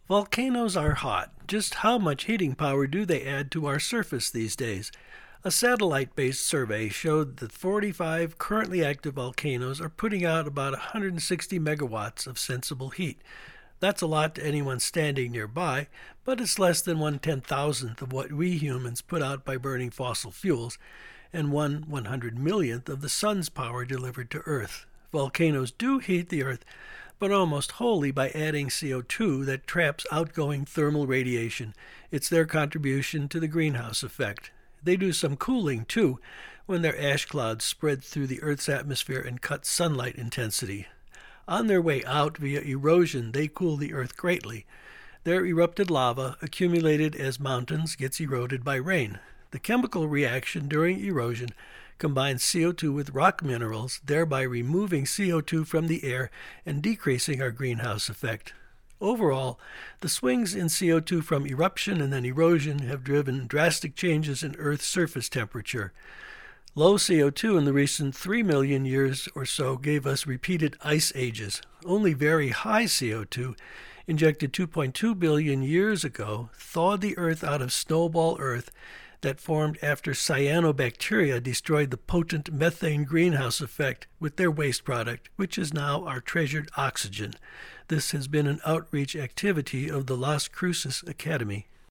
Volcanoes are hot. Just how much heating power do they add to our surface these days? A satellite based survey showed that 45 currently active volcanoes are putting out about 160 megawatts of sensible heat. That's a lot to anyone standing nearby, but it's less than 1/10,000th of what we humans put out by burning fossil fuels, and 1/100 millionth of the sun's power delivered to Earth. Volcanoes do heat the Earth, but almost wholly by adding CO2 that traps outgoing thermal radiation. It's their contribution to the greenhouse effect. They do some cooling, too, when their ash clouds spread through the Earth's atmosphere and cut sunlight intensity. On their way out via erosion, they cool the Earth greatly. Their erupted lava, accumulated as mountains, gets eroded by rain. The chemical reaction during erosion combines CO2 with rock minerals, thereby removing CO2 from the air and decreasing our greenhouse effect. Overall, the swings in CO2 from eruption and then erosion have driven drastic changes in Earth's surface temperature. Low CO2 in the recent 3 million years or so gave us repeated ice ages. Only very high CO2, injected 2.2 billion years ago, thawed the Earth out of snowball Earth that formed after cyanobacteria destroyed the potent methane greenhouse effect with their waste product, which is now our treasured oxygen. This has been an outreach activity of the Las Cruces Academy.